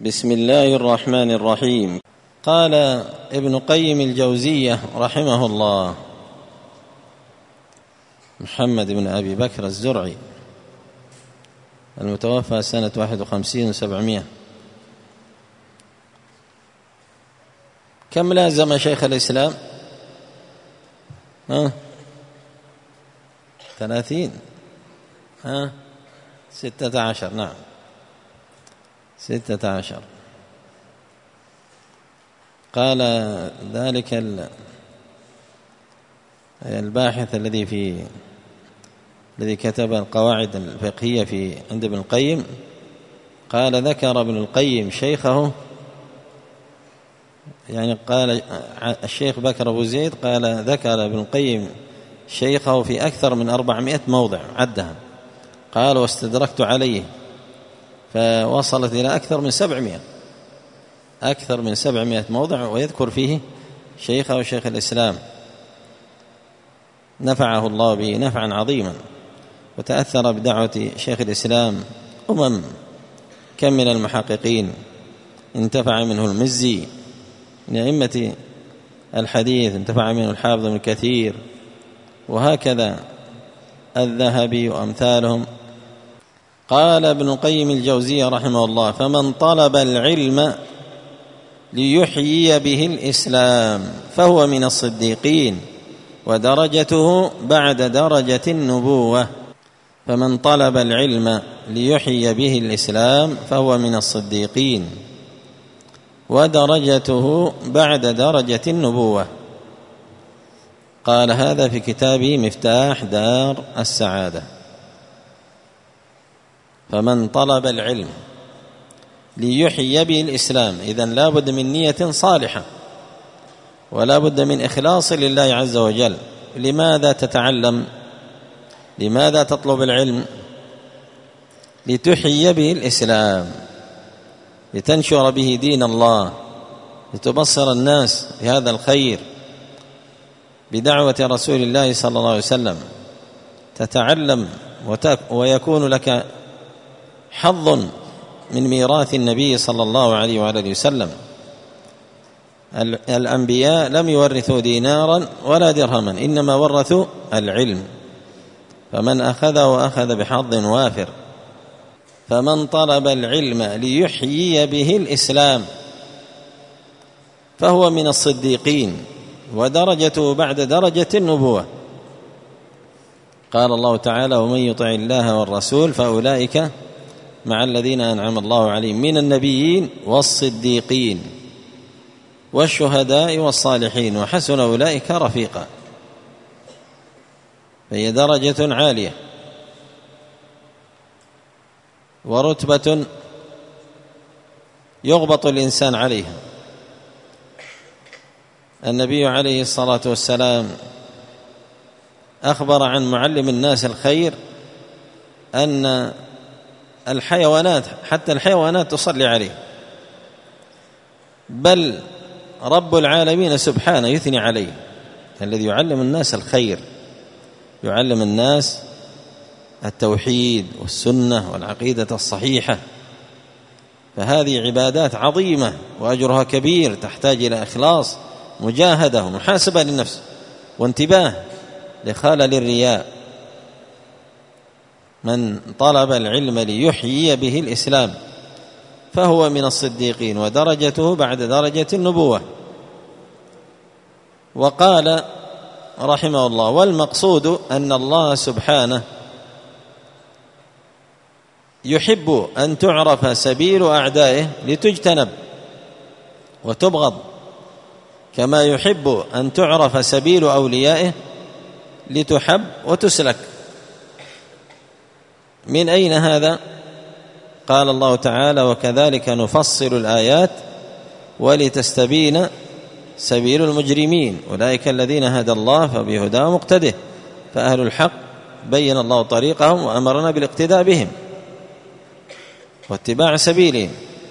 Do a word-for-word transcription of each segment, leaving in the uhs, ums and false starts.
بسم الله الرحمن الرحيم. قال ابن قيم الجوزية رحمه الله، محمد بن أبي بكر الزرعي المتوفى سنة واحد وخمسين وسبعمائة. كم لازم شيخ الإسلام؟ ها ثلاثين ها ستة عشر نعم ستة عشر. قال ذلك الباحث الذي في الذي كتب القواعد الفقهية في عند ابن القيم، قال ذكر ابن القيم شيخه، يعني قال الشيخ بكر أبو زيد قال ذكر ابن القيم شيخه في أكثر من أربعمائة موضع عدها، قال واستدركت عليه فوصلت إلى أكثر من سبعمائة أكثر من سبعمائة موضع، ويذكر فيه شيخه وشيخ الإسلام نفعه الله به نفعا عظيما، وتأثر بدعوة شيخ الإسلام أمم كم من المحققين انتفع منه المزي من أئمة الحديث، انتفع منه الحافظ ابن كثير، وهكذا الذهبي وأمثالهم. قال ابن القيم الجوزية رحمه الله: فمن طلب العلم ليحيي به الإسلام فهو من الصديقين ودرجته بعد درجة النبوة. فمن طلب العلم ليحيي به الإسلام فهو من الصديقين ودرجته بعد درجة النبوة. قال هذا في كتابه مفتاح دار السعادة. فمن طلب العلم ليحيي به الإسلام، إذن لا بد من نية صالحة ولا بد من إخلاص لله عز وجل. لماذا تتعلم؟ لماذا تطلب العلم؟ لتحيي به الإسلام، لتنشر به دين الله، لتبصر الناس بهذا الخير بدعوة رسول الله صلى الله عليه وسلم. تتعلم ويكون لك حظ من ميراث النبي صلى الله عليه وآله وسلم. الأنبياء لم يورثوا دينارا ولا درهما، إنما ورثوا العلم، فمن أخذه أخذ بحظ وافر. فمن طلب العلم ليحيي به الإسلام فهو من الصديقين ودرجته بعد درجة النبوة. قال الله تعالى: ومن يطع الله والرسول فأولئك مع الذين أنعم الله عليهم من النبيين والصديقين والشهداء والصالحين وحسن أولئك رفيقا. فهي درجة عالية ورتبة يغبط الإنسان عليها. النبي عليه الصلاة والسلام أخبر عن معلم الناس الخير أن الحيوانات حتى الحيوانات تصلي عليه، بل رب العالمين سبحانه يثني عليه، الذي يعلم الناس الخير، يعلم الناس التوحيد والسنة والعقيدة الصحيحة. فهذه عبادات عظيمة وأجرها كبير، تحتاج إلى إخلاص، مجاهدة ومحاسبة للنفس وانتباه لخلل الرياء. من طلب العلم ليحيي به الإسلام فهو من الصديقين ودرجته بعد درجة النبوة. وقال رحمه الله: والمقصود أن الله سبحانه يحب أن تعرف سبيل أعدائه لتجتنب وتبغض، كما يحب أن تعرف سبيل أوليائه لتحب وتسلك. من أين هذا؟ قال الله تعالى: وكذلك نفصل الآيات ولتستبين سبيل المجرمين أولئك الذين هدى الله فبهداه مقتده. فأهل الحق بين الله طريقهم وأمرنا بالاقتداء بهم واتباع سبيلهم.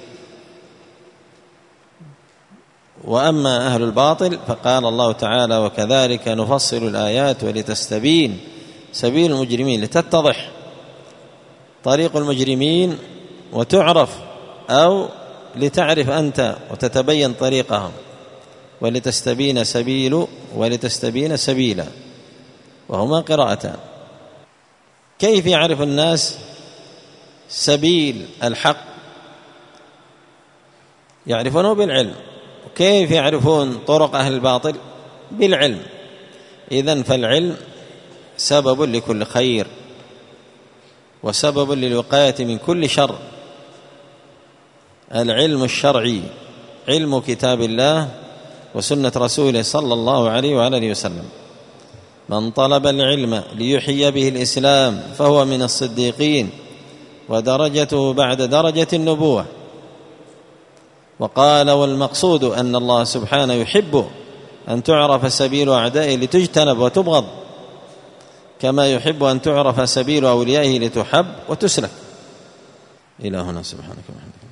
وأما أهل الباطل فقال الله تعالى: وكذلك نفصل الآيات ولتستبين سبيل المجرمين، لتتضح طريق المجرمين وتعرف أو لتعرف أنت وتتبين طريقهم، ولتستبين سبيل ولتستبين سبيلا، وهما قراءتان. كيف يعرف الناس سبيل الحق؟ يعرفونه بالعلم. كيف يعرفون طرق أهل الباطل؟ بالعلم. إذن فالعلم سبب لكل خير وسبب للوقاية من كل شر. العلم الشرعي علم كتاب الله وسنة رسوله صلى الله عليه وعلى آله وسلم. من طلب العلم ليحيي به الإسلام فهو من الصديقين، ودرجته بعد درجة النبوة. وقال: والمقصود أن الله سبحانه يحب أن تعرف سبيل أعدائه لتجتنب وتبغض، كما يحب أن تعرف سبيل أوليائه لتحب وتسلك. إلى هنا، سبحانك وبحمدك.